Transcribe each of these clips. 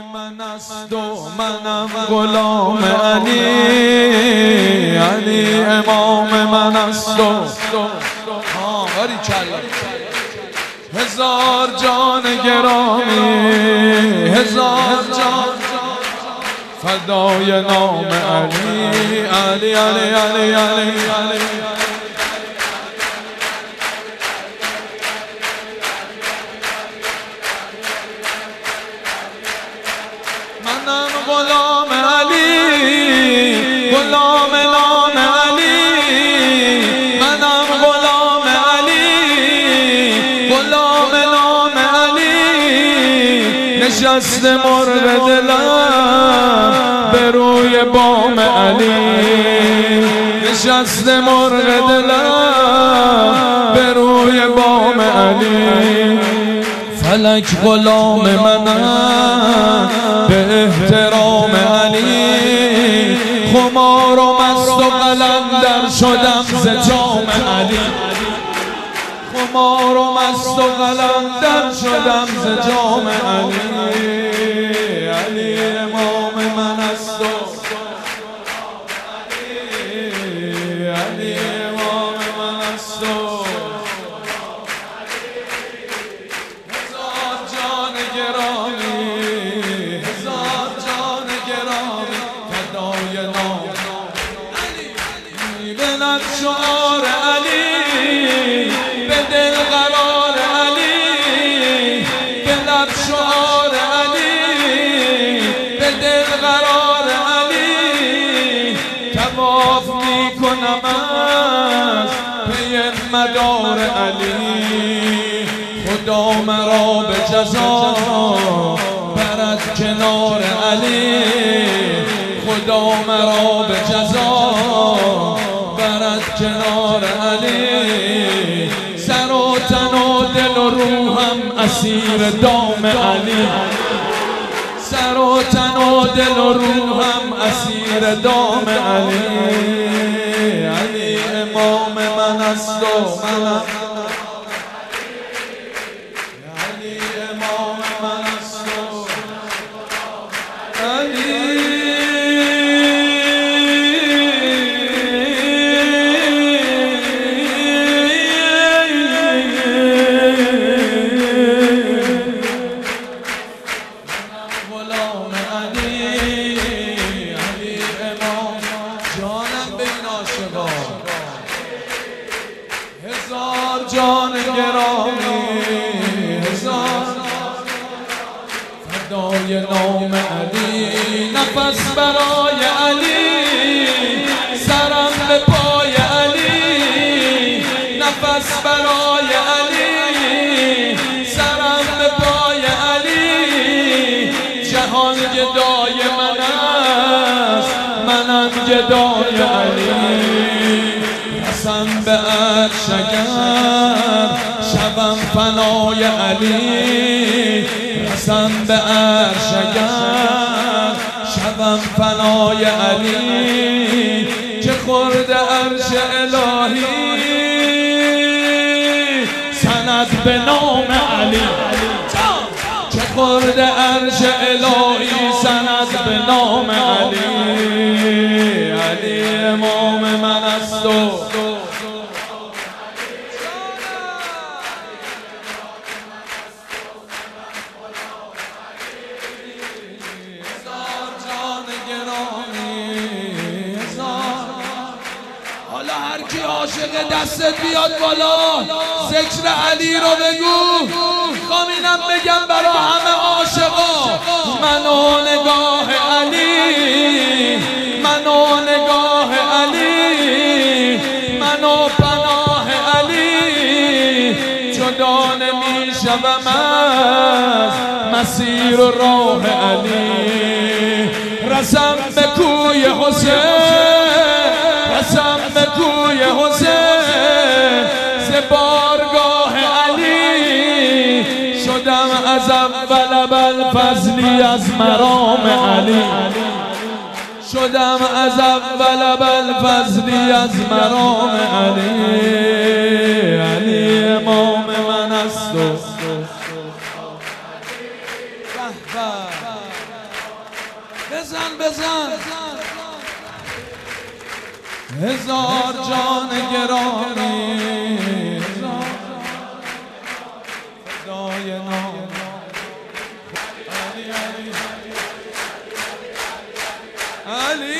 من است و منم غلام علی، علی امام من است و هزار جان گرامی، هزار جان فدای نام علی، علی علی علی علی علی. منم غلام علی، غلام نام علی، منم غلام علی، غلام نام علی. نشسته مرغ دلم به روی بام علی، نشسته مرغ دلم به روی بام علی. فلک غلام منم به احترام علی، خمار و مست و قلندر شدم ز جام علی، خمار و مست و قلندر شدم ز جام علی، علی امام من است و علی امام من است و هزار جان گرامی، هزار جان گرامی فدای نام علی. میبند شعار علی به دل قرار علی، به لب شعار علی به دل قرار علی. طواف میکنم از پی مدار علی، خدا مرا به جزا برد کنار علی، خدا مرا به جزا برد کنار علی. سر و تن و دل و روحم اسیر دام علی، سر و تن و دل و روحم اسیر دام علی، علی امام من است و منم علی امام من است و علی. غلام علی، علی امام جانم به این عاشقان. هزار جان گرامی، هزار فدای نام علی. نفس برای علی، سرم به پای علی، نفس برای علی، سرم به پای علی. جهان گدای من است، منم گدای علی. قسم به عرش اگر شبم فنای علی، قسم به عرش اگر شبم فنای علی. که خورد عرش الهی سند به نام علی، که خورد عرش الهی سند به نام علی، علی امام من است و حالا هر کی عاشق دستت بیاد بالا ذکر علی رو بگو. میخوام اینم بگم برا همه عاشقا، منو نگاه علی، منو نگاه علی، منو پناه علی. جدا نمیشوم از مسیر و راه علی. رسم به کوی حسین، رسم به کوی حسین، ز بارگاه علی. شدم از اول بلفضلی از مرام علی، شدم از اول بلفضلی از مرام علی، علی امام من است و بزن هزار جان گرامی فدای نام علی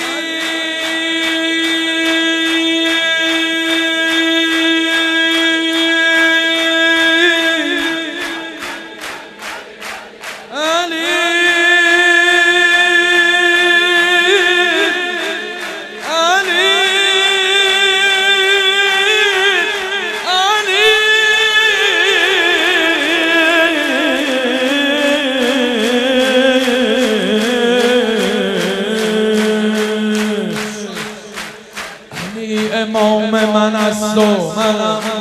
امام من است و منم